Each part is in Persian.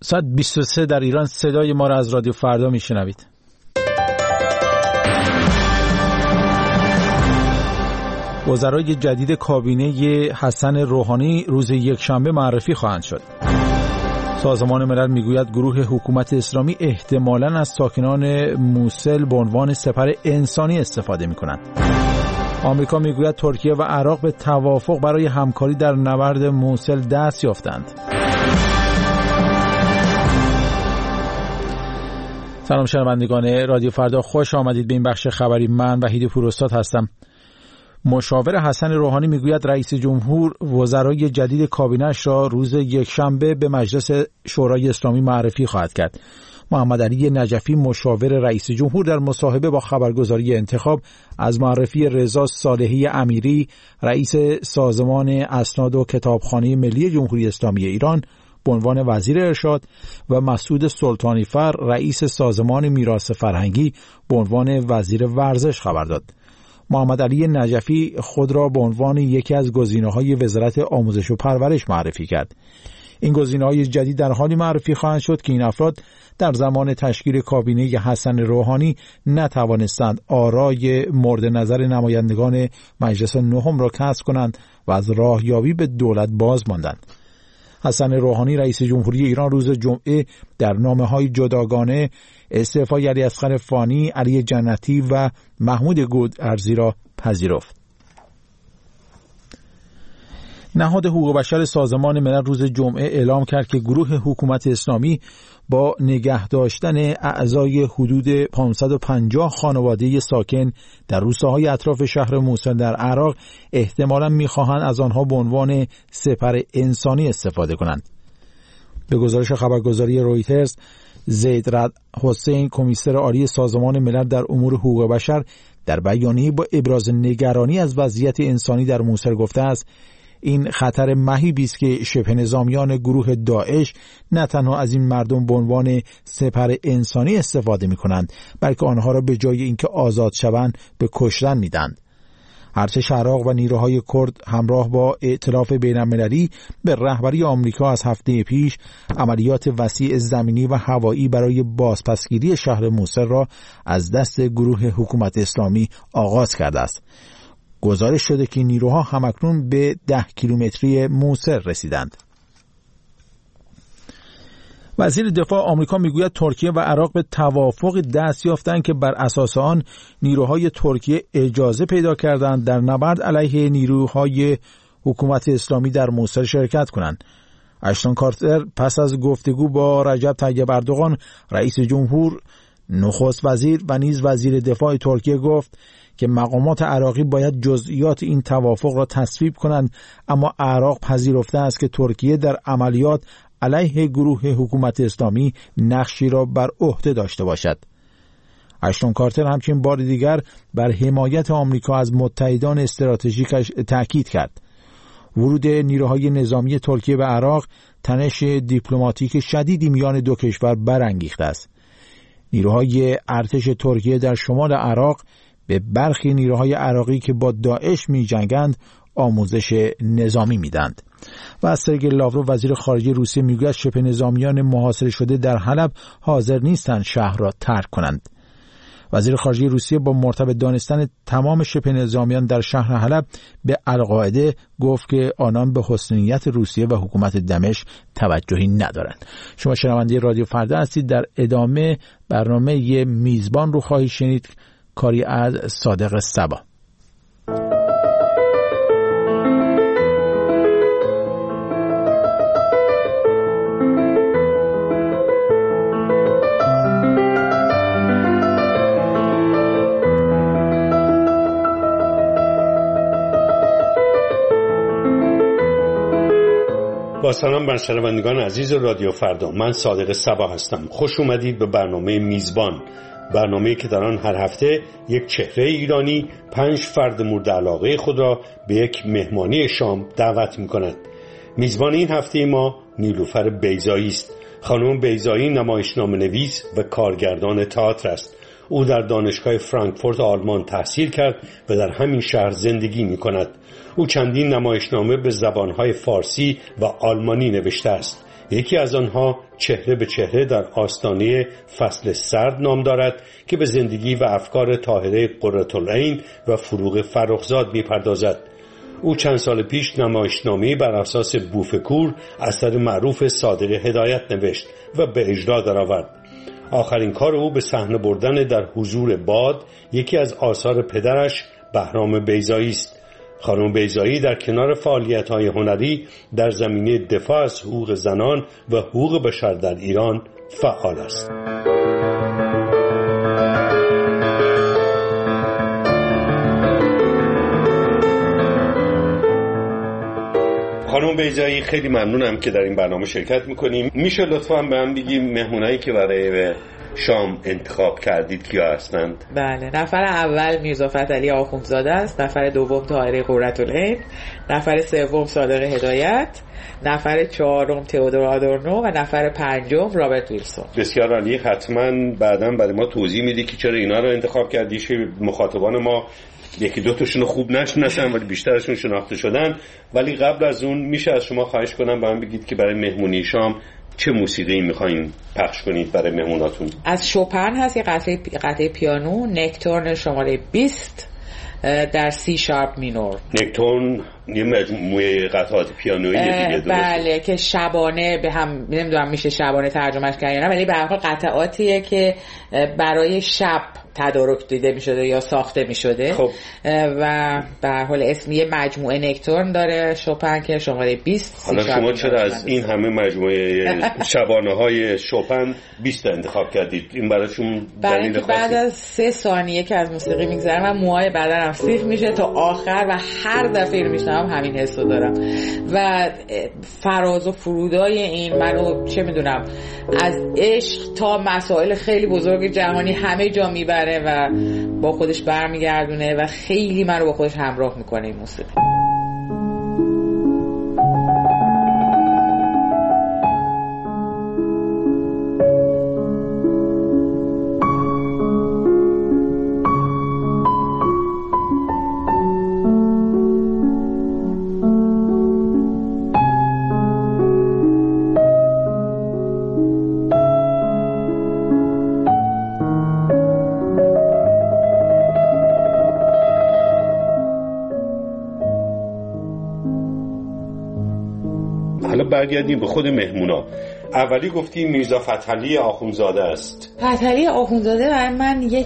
ساعت 23 در ایران صدای ما را از رادیو فردا میشنوید. وزرای جدید کابینه حسن روحانی روز یکشنبه معرفی خواهند شد. سازمان ملل میگوید گروه حکومت اسلامی احتمالاً از ساکنان موسل به عنوان سپر انسانی استفاده میکنند. آمریکا میگوید ترکیه و عراق به توافق برای همکاری در نبرد موسل دست یافتند. سلام شنوندگان رادیو فردا، خوش آمدید به این بخش خبری. من وحید پوراستاد هستم. مشاور حسن روحانی میگوید رئیس جمهور وزرای جدید کابینه‌اش را روز یکشنبه به مجلس شورای اسلامی معرفی خواهد کرد. محمد علی نجفی مشاور رئیس جمهور در مصاحبه با خبرگزاری انتخاب از معرفی رضا صالحی امیری رئیس سازمان اسناد و کتابخانه ملی جمهوری اسلامی ایران به عنوان وزیر ارشاد و مسعود سلطانیفر رئیس سازمان میراث فرهنگی به عنوان وزیر ورزش خبر داد. محمد علی نجفی خود را به عنوان یکی از گزینه‌های وزارت آموزش و پرورش معرفی کرد. این گزینه‌های جدید در حالی معرفی خواهند شد که این افراد در زمان تشکیل کابینه حسن روحانی نتوانستند آرای مورد نظر نمایندگان مجلس نهم را کسب کنند و از راهیابی به دولت باز ماندند. حسن روحانی رئیس جمهوری ایران روز جمعه در نامه‌های جداگانه استعفای علی اصغر فانی، علی جنتی و محمود گودرزی را پذیرفت. نهاد حقوق بشر سازمان ملل روز جمعه اعلام کرد که گروه حکومت اسلامی با نگه داشتن اعضای حدود 550 خانواده ساکن در روستاهای اطراف شهر موسل در عراق احتمالاً می‌خواهند از آنها به عنوان سپر انسانی استفاده کنند. به گزارش خبرگزاری رویترز، زید رد حسین کمیسر عالی سازمان ملل در امور حقوق بشر در بیانیه‌ای با ابراز نگرانی از وضعیت انسانی در موسل گفته است این خطر مهیبی است که شبه نظامیان گروه داعش نه تنها از این مردم به عنوان سپر انسانی استفاده می‌کنند، بلکه آنها را به جای اینکه آزاد شوند به کشتن می‌دهند. ارتش عراق و نیروهای کرد همراه با ائتلاف بین‌المللی به رهبری آمریکا از هفته پیش عملیات وسیع زمینی و هوایی برای بازپسگیری شهر موسل را از دست گروه حکومت اسلامی آغاز کرده است. گزارش شده که نیروها همکنون به 10 کیلومتری موسل رسیدند. وزیر دفاع آمریکا میگوید ترکیه و عراق به توافق دست یافتند که بر اساس آن نیروهای ترکیه اجازه پیدا کردند در نبرد علیه نیروهای حکومت اسلامی در موسل شرکت کنند. اشتون کارتر پس از گفتگو با رجب طیب اردوغان رئیس جمهور، نخست وزیر و نیز وزیر دفاع ترکیه گفت که مقامات عراقی باید جزئیات این توافق را تصویب کنند، اما عراق پذیرفته است که ترکیه در عملیات علیه گروه حکومت اسلامی نقشی را بر عهده داشته باشد. اشتون کارتر همچنین بار دیگر بر حمایت آمریکا از متحدان استراتژیکش تاکید کرد. ورود نیروهای نظامی ترکیه به عراق تنش دیپلماتیک شدیدی میان دو کشور برانگیخته است. نیروهای ارتش ترکیه در شمال عراق به برخی نیروهای عراقی که با داعش می جنگند آموزش نظامی میدند. و سرگئی لاوروف وزیر خارجه روسیه میگوید شبه نظامیان محاصره شده در حلب حاضر نیستند شهر را ترک کنند. وزیر خارجه روسیه با مرتبط دانستن تمام شبه نظامیان در شهر حلب به القاعده گفت که آنان به حسن نیت روسیه و حکومت دمشق توجهی ندارند. شما شنونده رادیو فردا هستید. در ادامه برنامه میزبان رو خواهید شنید، کاری از صادق صبا. با سلام بر شنوندگان عزیز رادیو فردا، من صادق صبا هستم. خوش اومدید به برنامه میزبان، برنامه‌ای که در آن هر هفته یک چهره ایرانی 5 فرد مورد علاقه خود را به یک مهمانی شام دعوت می‌کند. میزبان این هفته ما نیلوفر بیضایی است. خانم بیضایی نمایشنامه‌نویس و کارگردان تئاتر است. او در دانشگاه فرانکفورت آلمان تحصیل کرد و در همین شهر زندگی می‌کند. او چندین نمایشنامه به زبان‌های فارسی و آلمانی نوشته است. یکی از آنها چهره به چهره در آستانه فصل سرد نام دارد که به زندگی و افکار طاهره قرةالعین و فروغ فرخزاد می‌پردازد. او چند سال پیش نمایشنامه‌ای بر اساس بوفکور اثر معروف صادق هدایت نوشت و به اجرا درآورد. آخرین کار او به صحنه بردن در حضور باد یکی از آثار پدرش بهرام بیضایی است. خانم بیضایی در کنار فعالیت‌های هنری در زمینه دفاع از حقوق زنان و حقوق بشر در ایران فعال است. خانم بیضایی، خیلی ممنونم که در این برنامه شرکت میکنیم. میشه لطفاً به هم بگیم مهمونایی که برای شام انتخاب کردید کیا هستند؟ بله، نفر اول میرزا فتحعلی آخوندزاده است، نفر دوم طاهره قرةالعین، نفر سوم صادق هدایت، نفر چهارم تئودور آدورنو و نفر پنجم رابرت ویلسون. بسیار عالی. حتما بعداً برای ما توضیح میدی که چرا اینا رو انتخاب کردی که مخاطبان ما یکی دو تاشون خوب نشناسن ولی بیشترشون شناخته شدن. ولی قبل از اون میشه از شما خواهش کنم برام بگید که برای مهمونی شام چه موسیقی میخواین پخش کنید برای مهموناتون؟ از شوپن هست یه قطعه پیانو، نکتورن شماره 20 در سی شارپ مینور. نکتورن یه مجموعه قطعات پیانویی دیگه درسته؟ بله، که شبانه به هم، نمیدونم میشه شبانه ترجمهش کرد یا نه، ولی به هر حال قطعاتیه که برای شب تدارک دیده میشده یا ساخته میشده. خب. و به هر حال اسم یه مجموعه نکتورن داره شوپن که شماره 20. حالا شما چرا از این همه مجموعه شبانه های شوپن 20 انتخاب کردید؟ این براشون دلیل خاصی؟ بعد از 3 ثانیه که از موسیقی میگذرم من موهای بدنم سیخ میشه تا آخر و هر دفعه میشنم همین حسو دارم و فراز و فرودای این منو چه میدونم از عشق تا مسائل خیلی بزرگ جهانی همه جا میبره و با خودش برمیگردونه و خیلی منو با خودش همراه میکنه این موسیقی. برگردیم به خود مهمونا. اولی گفتی میرزا فتحعلی آخوندزاده است. فتحعلی آخوندزاده برای من یک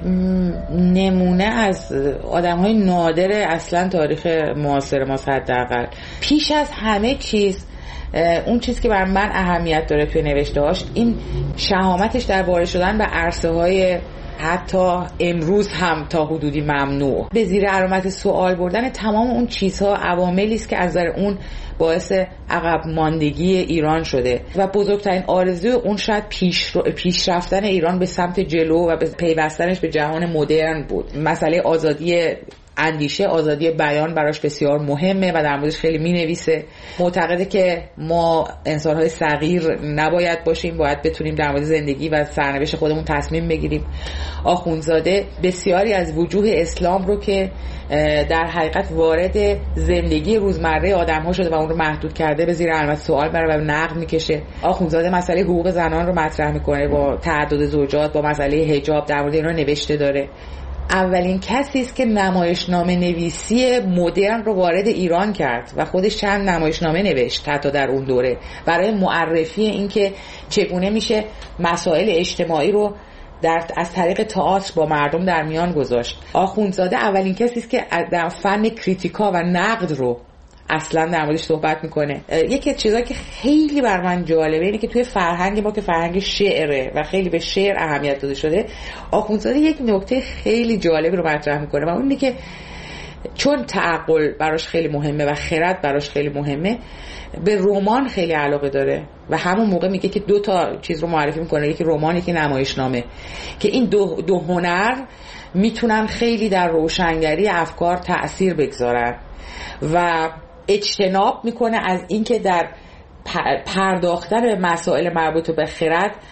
نمونه از آدم‌های نادر اصلا تاریخ معاصر ما حداقل. پیش از همه چیز اون چیزی که برای من اهمیت داره توی نوشته‌هاش این شهامتش در وارد شدن به عرصه‌های حتی امروز هم تا حدودی ممنوع، به زیر علامت سوال بردن تمام اون چیزها، عواملی است که از نظر اون باعث عقب ماندگی ایران شده و بزرگترین آرزوی اون شاید پیش رفتن ایران به سمت جلو و به پیوستنش به جهان مدرن بود. مسئله آزادی اندیشه، آزادی بیان براش بسیار مهمه و در موردش خیلی می‌نویسه. معتقده که ما انسان‌های صغیر نباید باشیم، باید بتونیم در مورد زندگی و سرنوشت خودمون تصمیم بگیریم. آخوندزاده بسیاری از وجوه اسلام رو که در حقیقت وارد زندگی روزمره آدم‌ها شده و اون رو محدود کرده به زیر علامت سوال برای و نقد می‌کشه. آخوندزاده مسئله حقوق زنان رو مطرح می‌کنه، با تعدد زوجات، با مسئله حجاب در مورد اینا نوشته داره. اولین کسی است که نمایشنامه نویسی مدرن رو وارد ایران کرد و خودش چند نمایشنامه نوشت حتی در اون دوره برای معرفی این که چگونه میشه مسائل اجتماعی رو از طریق تئاتر با مردم در میان گذاشت. آخوندزاده اولین کسی است که در فن کریتیکا و نقد رو اصلا در موردش صحبت میکنه. یکی از چیزایی که خیلی بر من جالبه اینه که توی فرهنگ ما که فرهنگ شعره و خیلی به شعر اهمیت داده شده، آخوندزاده یک نکته خیلی جالبی رو مطرح میکنه و اون اینه که چون تعقل براش خیلی مهمه و خرد براش خیلی مهمه، به رمان خیلی علاقه داره و همون موقع میگه که 2 تا چیز رو معرفی میکنه، یکی رمان یکی نمایشنامه، که این دو هنر میتونن خیلی در روشنگری افکار تأثیر بگذارن و اجتناب میکنه از اینکه در پرداختن به مسائل مربوط به خرد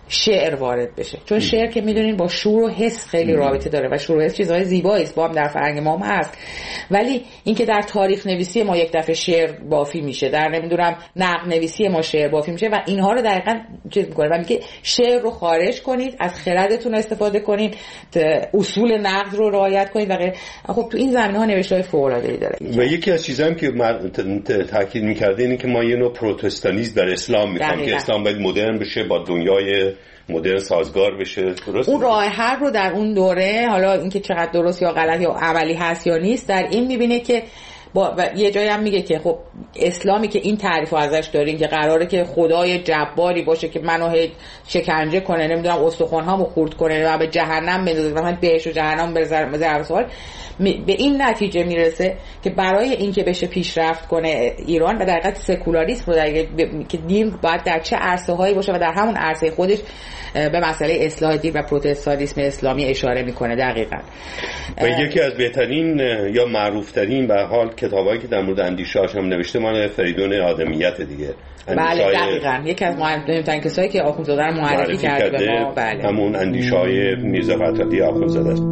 شعر وارد بشه، چون شعر که میدونین با شور و حس خیلی رابطه داره و شور و حس چیزهای زیبایی است، با هم در فرهنگ ما هم هست. ولی اینکه در تاریخ نویسی ما یک دفعه شعر بافی میشه، در نمیدونم نقد نویسی ما شعر بافی میشه و اینها رو دقیقاً چیز میکنه و میگه شعر رو خارج کنید، از خردتون استفاده کنید، اصول نقد رو رعایت کنید و غیره. خب تو این زمینه‌ها نوشته‌های فوق‌العاده‌ای داره. و یکی از چیزایی که تاکید می‌کرده اینه که ما یه نوع پروتستانیسم در اسلام می‌خوایم که اسلام باید مدرن بشه، با دنیای مدرن سازگار بشه. درست؟ اون راه حل رو در اون دوره، حالا اینکه چقدر درست یا غلط یا عملی هست یا نیست، در این می‌بینه که یه جایی هم میگه که خب اسلامی که این تعریفو ازش دارین که قراره که خدای جباری باشه که منو شکنجه کنه، نمیدونم استخوان‌هامو خورد کنه و به جهنم بندازه و من بهش و جهنم بذاره سوال، به این نتیجه میرسه که برای اینکه بشه پیشرفت کنه ایران و در حقیقت سکولاریسم که دین باید در چه عرصه‌هایی باشه و در همون عرصه خودش به مسئله اصلاح دین و پروتستانیسم اسلامی اشاره میکنه دقیقاً. و یکی از بهترین یا معروفترین به حال کتابایی که در مورد اندیشه‌اش هم نوشته مال فریدون آدمیت دیگه. بله دقیقاً یکی از مهمترین کسایی که آخوندزاده رو معرفی کرده به ما. بله. همون اندیشه‌های میرزا فتحعلی آخوندزاده است.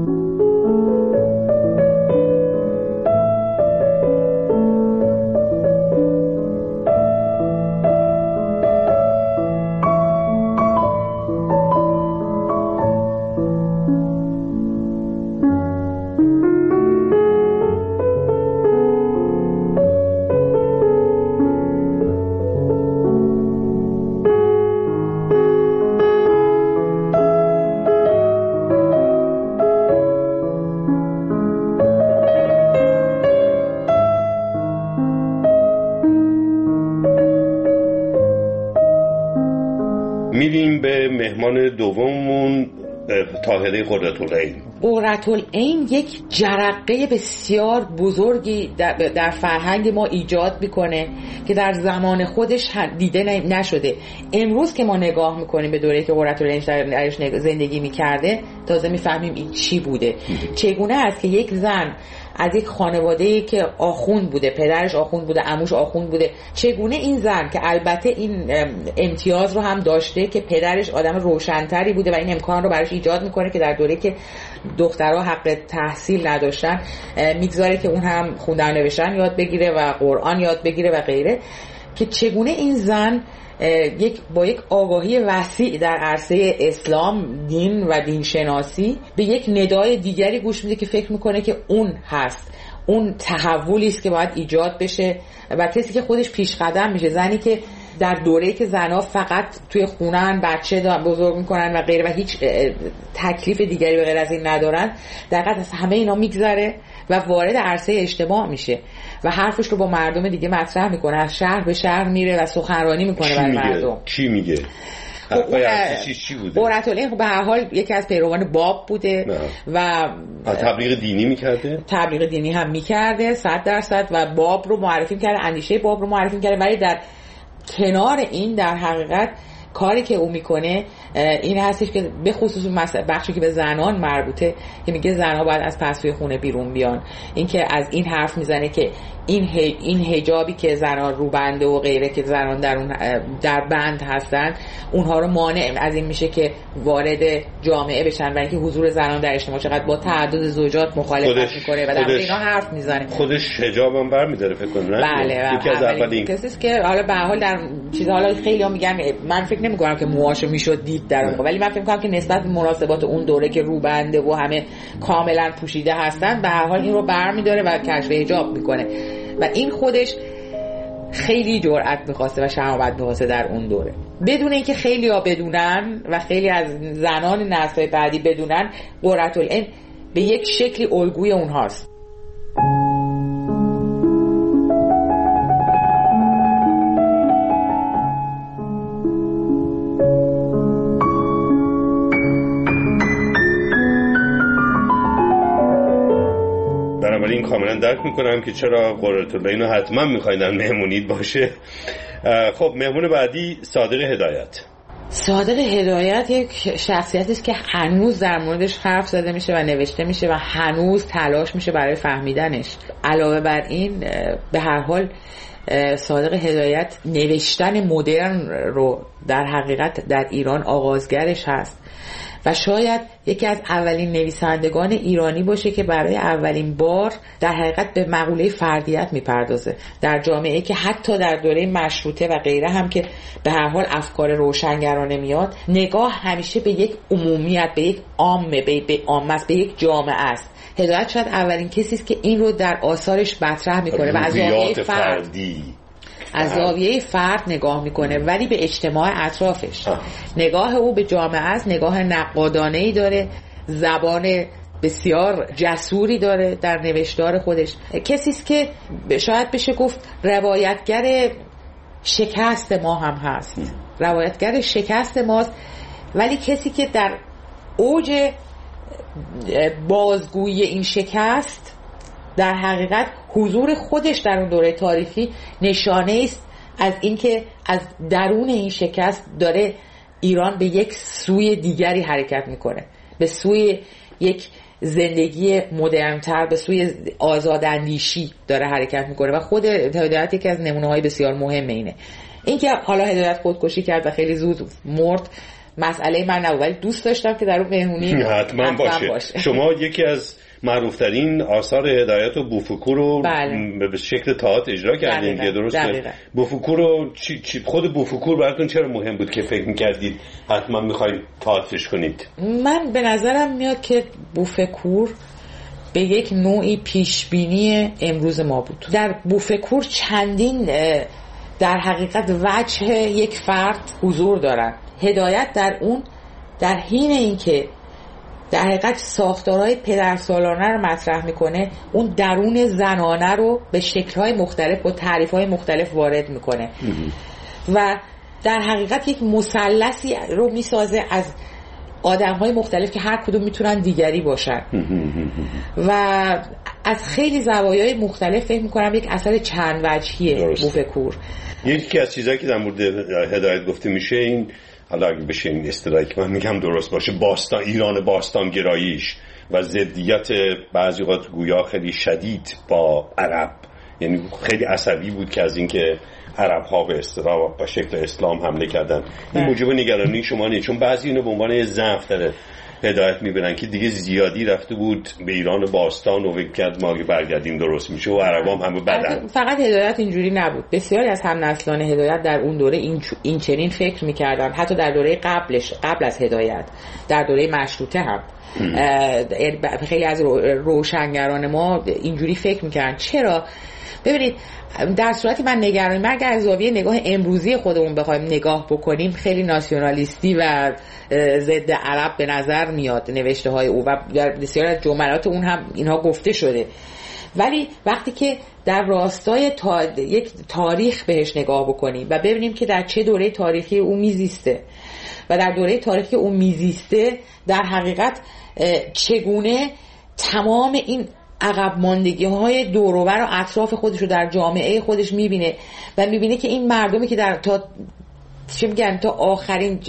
میریم به مهمان دوممون، طاهره قرةالعین. قرةالعین یک جرقه بسیار بزرگی در فرهنگ ما ایجاد میکنه که در زمان خودش دیده نشده. امروز که ما نگاه میکنیم به دوره‌ای که قرةالعین درش زندگی میکرده تازه میفهمیم این چی بوده. چگونه است که یک زن از یک خانواده‌ای که آخوند بوده، پدرش آخوند بوده، عموش آخوند بوده، چگونه این زن که البته این امتیاز رو هم داشته که پدرش آدم روشن‌تری بوده و این امکان رو براش ایجاد میکنه که در دوره‌ای که دخترها حق تحصیل نداشتن میگذاره که اون هم خوندن و نوشتن یاد بگیره و قرآن یاد بگیره و غیره، که چگونه این زن با یک آگاهی وسیع در عرصه اسلام، دین و دین شناسی به یک ندای دیگری گوش میده که فکر میکنه که اون هست، اون تحولی است که باید ایجاد بشه و کسی که خودش پیش قدم میشه. زنی که در دوره‌ای که زنها فقط توی خونه‌ن، بچه بزرگ میکنن و غیره و هیچ تکلیف دیگری به غیر از این ندارن، دقیقاً از همه اینا میگذره و وارد عرصه اجتماع میشه و حرفش رو با مردم دیگه مطرح میکنه، از شهر به شهر میره و سخنرانی میکنه برای مردم. چی میگه؟ قرةالعین به هر حال یکی از پیروان باب بوده و تبلیغ دینی میکرده، تبلیغ دینی هم میکرده 100% و باب رو معرفی کرده، اندیشه باب رو معرفی کرده. ولی در کنار این در حقیقت کاری که او میکنه این هستش که به خصوص بخشی که به زنان مربوطه که میگه زنها باید از پسوی خونه بیرون بیان. این که از این حرف میزنه که این حجابی که زنان رو بنده و غیره که زنان در بند هستن اونها رو مانع از این میشه که وارد جامعه بشن و اینکه حضور زنان در اجتماع چقدر با تعدد زوجات مخالفت میکنه و در اینا حرف میزنه. خودش حجابم برمی‌داره فکر کنم. بله یکی از اولین کسیه که حالا به هر حال در چیزا حالا خیلی‌ها میگن، من فکر نمی‌کنم که موهاشو میشد دید در اون، ولی من فکر می‌کنم که نسبت به مناسبات اون دوره که روبنده و همه کاملا پوشیده هستن به هر حال این رو برمی‌داره و کشف حجاب میکنه و این خودش خیلی جرأت می‌خواسته و شجاعت می‌خواسته در اون دوره. بدون اینکه خیلی‌ها بدونن و خیلی از زنان نسل بعدی بدونن، قرةالعین به یک شکلی الگوی اونهاست. بنابراین کاملا درک میکنم که چرا قرةالعین رو حتما میخوایدن مهمونید باشه. خب مهمون بعدی صادق هدایت. صادق هدایت یک شخصیتی است که هنوز در موردش حرف زده میشه و نوشته میشه و هنوز تلاش میشه برای فهمیدنش. علاوه بر این به هر حال صادق هدایت نوشتن مدرن رو در حقیقت در ایران آغازگرش هست و شاید یکی از اولین نویسندگان ایرانی باشه که برای اولین بار در حقیقت به مقوله فردیت میپردازه در جامعه که حتی در دوره مشروطه و غیره هم که به هر حال افکار روشنگرانه میاد، نگاه همیشه به یک عمومیت، به یک عامه، به عامه است، به یک جامعه است. هدایت شاید اولین کسی است که این رو در آثارش مطرح میکنه و از زاویه فردی، از زاویه فرد نگاه میکنه ولی به اجتماع اطرافش. نگاه او به جامعه است، نگاه نقادانه‌ای داره، زبان بسیار جسوری داره در نوشتار خودش. کسی است که شاید بشه گفت روایتگر شکست ما هم هست، روایتگر شکست ماست، ولی کسی که در اوج بازگویی این شکست در حقیقت حضور خودش در اون دوره تاریخی نشانه است از اینکه از درون این شکست داره ایران به یک سوی دیگری حرکت میکنه، به سوی یک زندگی مدرن‌تر، به سوی آزاداندیشی داره حرکت میکنه و خود هدایت یکی از نمونه‌های بسیار مهم اینه. اینکه حالا هدایت خودکشی کرد و خیلی زود مرد مسئله من نبود، ولی دوست داشتم که در اون مهمونی حتما باشه. شما یکی از معروفترین آثار هدایت و بوفکو رو به شکل تئاتر اجرا کردین که درسته؟ بوفکو رو خود بوفکو براتون چرا مهم بود که فکر می‌کردید حتما می‌خواید تئاترش کنید؟ من به نظرم میاد که بوفکور به یک نوعی پیشبینی امروز ما بود. در بوفکور چندین در حقیقت وجه یک فرد حضور دارن. هدایت در اون در حین اینکه در حقیقت ساختارهای پدرسالانه رو مطرح میکنه، اون درون زنانه رو به شکل‌های مختلف و تعریف‌های مختلف وارد میکنه و در حقیقت یک مثلثی رو میسازه از آدم‌های مختلف که هر کدوم میتونن دیگری باشن و از خیلی زوایای مختلف فکر میکنم یک اثر چند وجهیه بوفکور. یکی از چیزایی که در مورد هدایت گفته میشه این، حالا اگه بشه این اصطلاحی که من میگم درست باشه، ایران باستان گراییش و ضدیت بعضی وقت گویا خیلی شدید با عرب، یعنی خیلی عصبی بود که از اینکه عرب ها به اصطلاح با شکل اسلام حمله کردن. این موجب نگرانی شما نیست؟ چون بعضی اینو به عنوان ضعف داره هدایت میبینن که دیگه زیادی رفته بود به ایران باستان و فکر کرد ما برگردیم درست میشه و عربام همه بدن. فقط هدایت اینجوری نبود، بسیاری از هم نسلان هدایت در اون دوره این چنین فکر میکردن، حتی در دوره قبل از هدایت، در دوره مشروطه هم خیلی از روشنگران ما اینجوری فکر میکردن. چرا؟ ببینید در صورتی من اگر از زاویه نگاه امروزی خودمون بخوایم نگاه بکنیم خیلی ناسیونالیستی و ضد عرب به نظر میاد نوشته های او و در بسیار از جملات اون هم اینها گفته شده، ولی وقتی که در راستای یک تاریخ بهش نگاه بکنیم و ببینیم که در چه دوره تاریخی او میزیسته و در دوره تاریخی او میزیسته در حقیقت چگونه تمام این عقب ماندگی های دور و بر و اطراف خودش رو در جامعه خودش میبینه و میبینه که این مردمی که در تا آخرین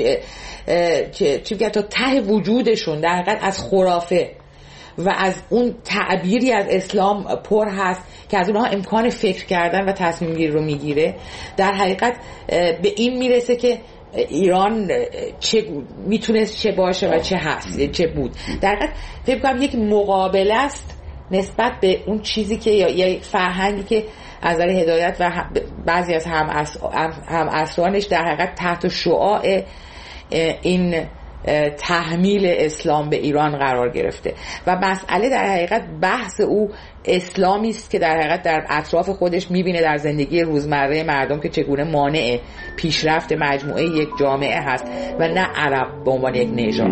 تا ته وجودشون در حقیقت از خرافه و از اون تعبیری از اسلام پر هست که از اونها امکان فکر کردن و تصمیم گیری رو میگیره، در حقیقت به این میرسه که ایران چه میتونست چه باشه و چه هست چه بود. در حقیقت فکر کنم یک مقابله است نسبت به اون چیزی که یا فرهنگی که از نظر هدایت و بعضی از هم عصرانش در حقیقت تحت شعاع این تحمیل اسلام به ایران قرار گرفته و مسئله در حقیقت بحث او اسلامی است که در حقیقت در اطراف خودش میبینه در زندگی روزمره مردم که چگونه مانع پیشرفت مجموعه یک جامعه هست و نه عرب به عنوان یک نژاد.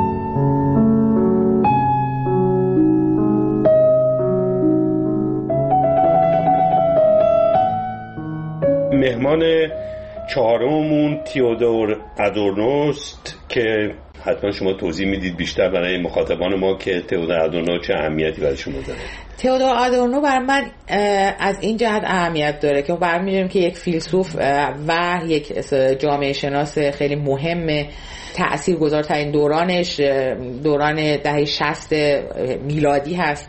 مهمان چهارممون تئودور آدورنوست که حتما شما توضیح میدید بیشتر برای مخاطبان ما که تئودور آدورنو چه اهمیتی برای شما داره. تئودور آدورنو برای من از این جهت اهمیت داره که برمی‌دونیم که یک فیلسوف و یک جامعه شناس خیلی مهم، تأثیرگذارترین دورانش دوران دهه 60 میلادی هست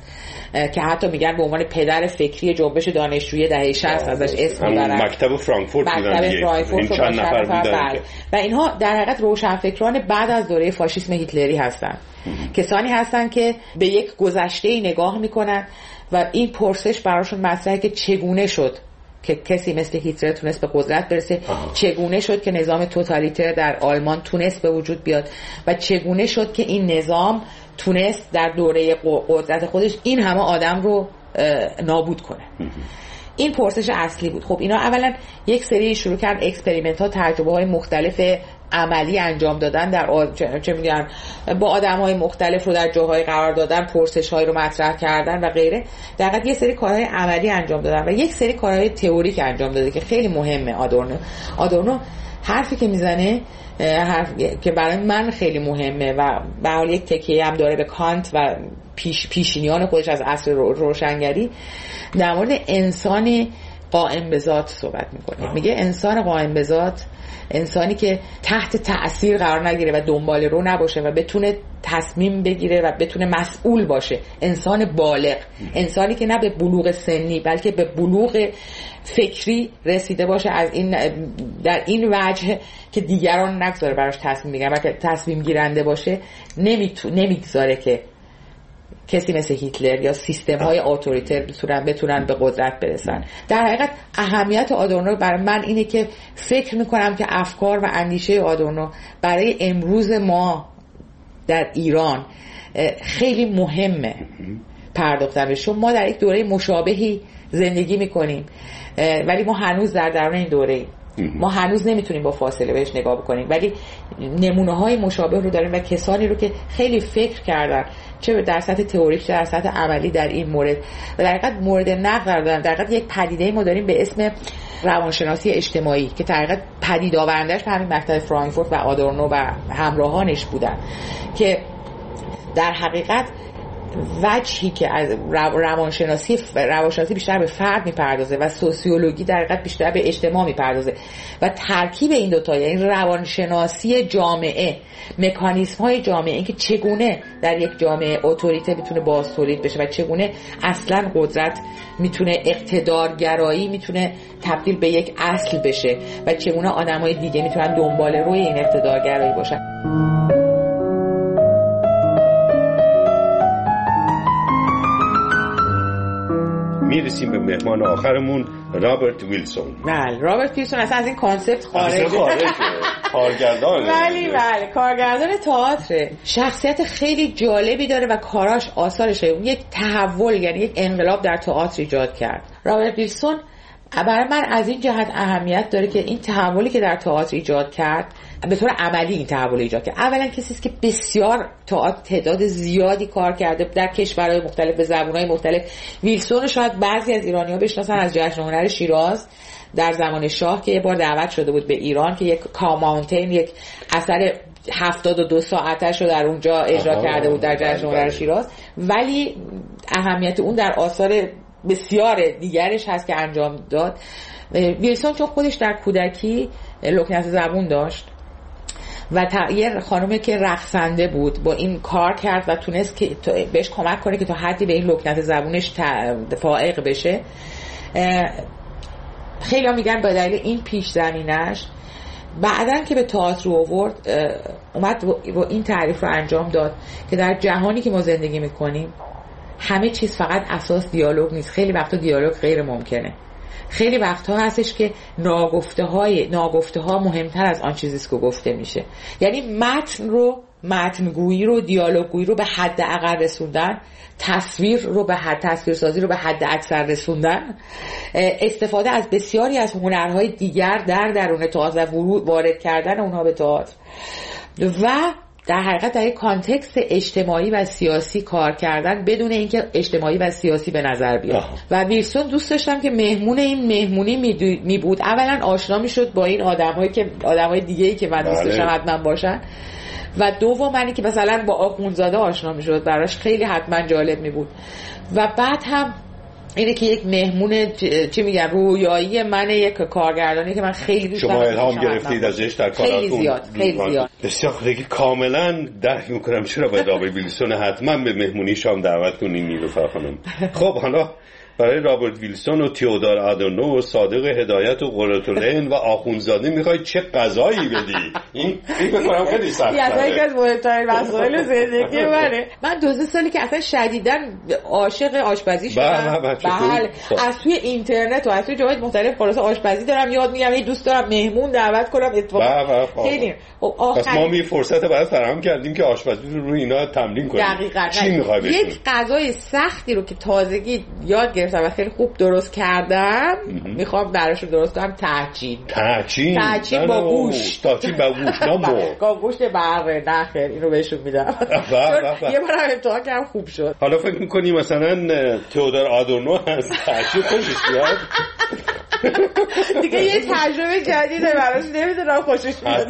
که حتی میگن به عنوان پدر فکری جنبش دانشجویی دهه 60 ازش اسم میبرن. مکتب فرانکفورت این چند نفر بودن و اینها در حقیقت روشنفکران بعد از دوره فاشیسم هیتلری هستن. کسانی هستن که به یک گذشته نگاه میکنن و این پرسش براشون مطرحه که چگونه شد که کسی مثل هیتلر تونست به قدرت برسه، چگونه شد که نظام توتالیتر در آلمان تونست به وجود بیاد و چگونه شد که این نظام تونست در دوره قدرت خودش این همه آدم رو نابود کنه. این پرسش اصلی بود. خب اینا اولا یک سری شروع کرد اکسپریمنت ها، تجربه های مختلف عملی انجام دادن در چه میگن با آدم‌های مختلف رو در جاهای قرار دادن، پرسش‌های رو مطرح کردن و غیره. در واقع یه سری کارهای عملی انجام دادن و یک سری کارهای تئوریک انجام داده که خیلی مهمه. آدورنو حرفی که میزنه، حرف که برای من خیلی مهمه و به حال یک تکیه هم داره به کانت و پیشینیان خودش از عصر روشنگری، در مورد انسان قائم به ذات صحبت میکنه. میگه انسان قائم به ذات، انسانی که تحت تأثیر قرار نگیره و دنبال رو نباشه و بتونه تصمیم بگیره و بتونه مسئول باشه، انسان بالغ، انسانی که نه به بلوغ سنی بلکه به بلوغ فکری رسیده باشه، از این در این وجه که دیگران نگذاره براش تصمیم بگیرن و که تصمیم گیرنده باشه، نمیگذاره که کسی مثل هیتلر یا سیستم های اتوریتر بتونن به قدرت برسن. در حقیقت اهمیت آدورنو برای من اینه که فکر میکنم که افکار و اندیشه آدورنو برای امروز ما در ایران خیلی مهمه پرداختن بهش، چون ما در یک دوره مشابهی زندگی میکنیم ولی ما هنوز در درون این دوره ما هنوز نمیتونیم با فاصله بهش نگاه بکنیم، ولی نمونه های مشابه رو داریم و کسانی رو که خیلی فکر کردن، چه در سطح تئوریک چه در سطح عملی در این مورد و در حقیقت مورد نقد قرار دادن. در حقیقت یک پدیده ما داریم به اسم روانشناسی اجتماعی که در حقیقت پدید آورنده‌اش همین مکتب فرانکفورت و آدورنو و همراهانش بودن، که در حقیقت وجهی که از روانشناسی بیشتر به فرد میپردازه و سوسیولوژی در حقیقت بیشتر به اجتماع میپردازه و ترکیب این دوتا، یعنی روانشناسی جامعه، مکانیزم های جامعه، اینکه چگونه در یک جامعه اتوریته میتونه باز تولید بشه و چگونه اصلا قدرت میتونه اقتدارگرایی میتونه تبدیل به یک اصل بشه و چگونه آدمای دیگه میتونن دنبال روی این اقتدارگرایی باشن. میرسیم به مهمان آخرمون، رابرت ویلسون. بله، رابرت ویلسون اصلا از این کانسپت خارجه. کارگردان. بله، کارگردان تئاتر. شخصیت خیلی جالبی داره و کاراش آثارشه. یک تحول، یعنی یک انقلاب در تئاتر ایجاد کرد. رابرت ویلسون برای من از این جهت اهمیت داره که این تحولی که در تئاتر ایجاد کرد، به طور عملی این تحول ایجاد کرد. اولا کسی است که بسیار تعداد زیادی کار کرده در کشورهای مختلف به زبانهای مختلف. ویلسون شاید بعضی از ایرانی‌ها بشناسن از جشن هنر شیراز در زمان شاه که یه بار دعوت شده بود به ایران که یک کاماونتین، یک اثر 72 ساعتش رو در اونجا اجرا کرده بود در جشن هنر شیراز. ولی اهمیت اون در آثار بسیار دیگرش هست که انجام داد. ویلسون چون خودش در کودکی لکنت زبون داشت و یه خانومی که رقصنده بود با این کار کرد و تونست که بهش کمک کنه که تا حدی به این لکنت زبونش فائق بشه. خیلی ها میگن با دلیل این پیش زمینش بعدن که به تئاتر آورد اومد و این تعریف رو انجام داد که در جهانی که ما زندگی میکنیم همه چیز فقط اساس دیالوگ نیست. خیلی وقتا دیالوگ غیر ممکنه. خیلی وقتها هستش که ناگفته ها مهمتر از آن چیزیست که گفته میشه. یعنی متنگویی رو، دیالوگگویی رو به حد اقل رسوندن، تصویرسازی رو به حد اکثر رسوندن، استفاده از بسیاری از هنرهای دیگر در درون تئاتر و وارد کردن اونها به تئاتر و در حقیقت در یک کانتکست اجتماعی و سیاسی کار کردن بدون اینکه اجتماعی و سیاسی به نظر بیاد. و ویلسون دوست داشتم که مهمون این مهمونی می بود. اولا آشنا می شد با این آدمای دیگه‌ای که من دوست داشتم حتما باشن و دوم اینی که مثلا با آخوندزاده آشنا می شد، براش خیلی حتما جالب می بود. و بعد هم اینه که یک مهمون چی میگن رویایی من، یک کارگردانی که من خیلی دوست دارم. شما الهام گرفتید ازش در کاراتون؟ خیلی زیاد. بسیار خیلی کاملا درک میکنم چرا باید رابرت ویلسون حتما به مهمونی شام دعوت کنین نیلوفر خانم. خب حالا برای رابرت ویلسون و تئودور آدورنو و صادق هدایت و قرةالعین و آخوندزاده میخوای چه غذایی بدی؟ این بکنم خیلی سخت شده. یکی از مهمترین مسائل زندگی منه. من 2 سالی که اصلا شدیداً عاشق آشپزی شدم. بله. از توی اینترنت و از توی جاهای مختلف خلاص آشپزی دارم یاد میگیرم. یه دوست دارم مهمون دعوت کنم اتفاقا. خیلی. پس ما می فرصت برات فراهم کردیم که آشپزی رو روی اینا تمرین کنیم. دقیقاً. چی میخوای بکنی؟ یک غذای سختی رو که تازگی یاد گرفتم و خیلی خوب درست کردم میخوام براش درست کنم. تحچین با گوشت. تحچین با گوشت نه با گوشت بره. نه خیر اینو بهشون میدم. یه بار هم امتحان کردم خوب شد. حالا فکر میکنی مثلا تئودور آدورنو از تحچین خوشش بیاد؟ دیگه یه تجربه جدیده براش، نمیدونم خوشش بیاد.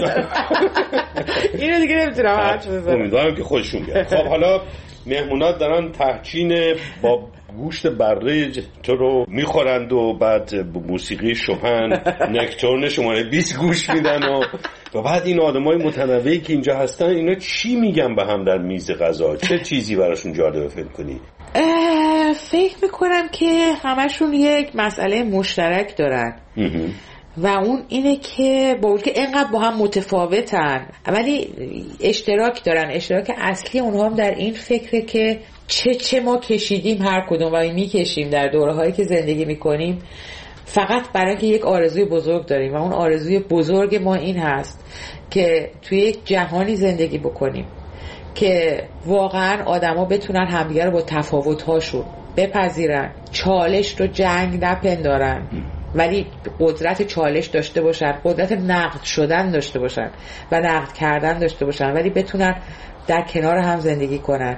اینو دیگه نمیتونم حرف بزنم. امیدوارم که خوششون بیاد. خب حالا مهمونات دارن تحچین با گوشت بره تو رو میخورند و بعد موسیقی شوپن نکتورن شماره 20 گوش میدن و بعد این آدمای متنوعی که اینجا هستن اینا چی میگن به هم در میز غذا؟ چه چیزی براشون جالبه فکر کنی؟ فکر میکنم که همشون یک مسئله مشترک دارن و اون اینه که با اون که اینقدر با هم متفاوتن ولی اشتراک دارن. اشتراک اصلی اونها هم در این فکره که چه ما کشیدیم هر کدوم و میکشیم در دوره‌هایی که زندگی میکنیم فقط برای که یک آرزوی بزرگ داریم و اون آرزوی بزرگ ما این هست که توی یک جهانی زندگی بکنیم که واقعا آدما بتونن همدیگه رو با تفاوت‌هاشون بپذیرن، چالش رو جنگ نپندارن ولی قدرت چالش داشته باشن، قدرت نقد شدن داشته باشن و نقد کردن داشته باشن ولی بتونن در کنار هم زندگی کنن.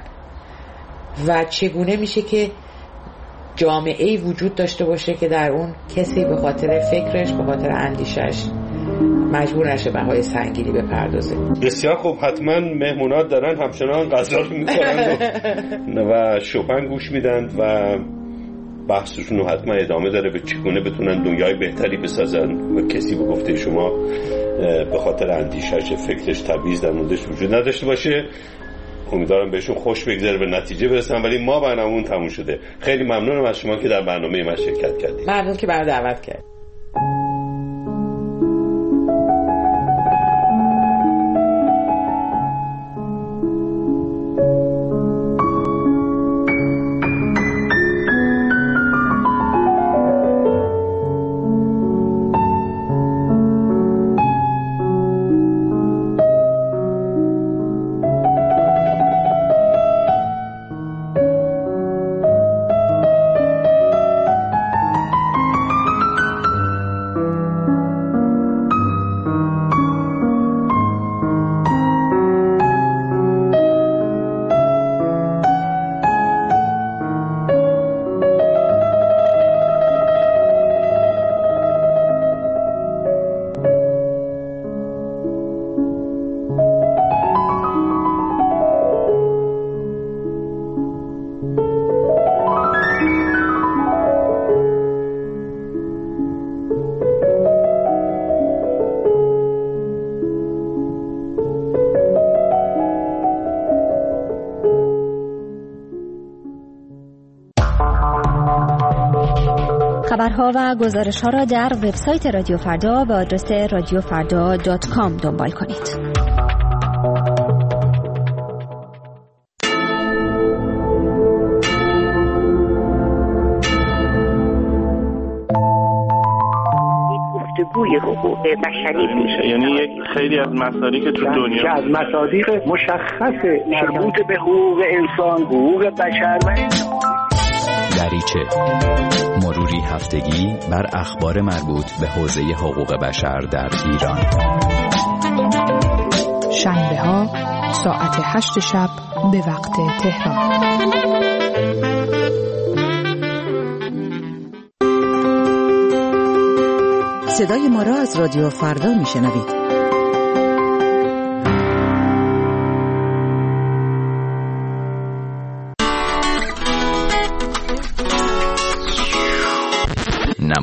و چگونه میشه که جامعه‌ای وجود داشته باشه که در اون کسی به خاطر فکرش، به خاطر اندیشش مجبور نشه بهای سنگینی بپردازه. بسیار خوب. حتما مهمونات دارن همچنان غذا رو میخورن و شوپن گوش میدن و بحثشون رو حتما ادامه داره به چگونه بتونن دنیای بهتری بسازن و کسی به گفته شما به خاطر اندیشش، فکرش، تبعیض در موردش وجود نداشته باشه. امیدوارم بهشون خوش بگذره، به نتیجه برسن. ولی ما برنامه‌مون تموم شده. خیلی ممنونم از شما که در برنامه من شرکت کردید. ممنون که برام دعوت کردید. خبرها و گزارش‌ها را در وبسایت رادیو فردا به آدرس radiofarda.com دنبال کنید. گفتگوی حقوق بشری میشه، یعنی یک خیلی از مصادیق تو دنیا از مصادیق مشخص مربوط به حقوق انسان، حقوق بشر و دریچه، مروری هفتگی بر اخبار مربوط به حوزه حقوق بشر در ایران. شنبه ها ساعت 8 شب به وقت تهران. صدای ما را از رادیو فردا میشنوید.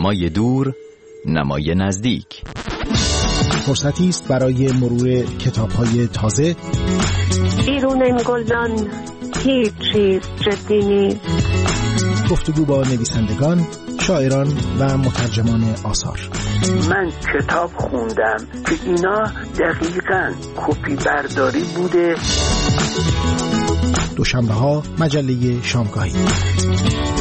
نمای دور، نمای نزدیک. فرصتی است برای مرور کتاب‌های تازه. بیرون این گلدان هیچ چیز جدی نیست. گفتگو با نویسندگان، شاعران و مترجمان آثار. من کتاب خوندم که اینا دقیقاً کپی برداری بوده. دوشنبه‌ها مجله شامگاهی.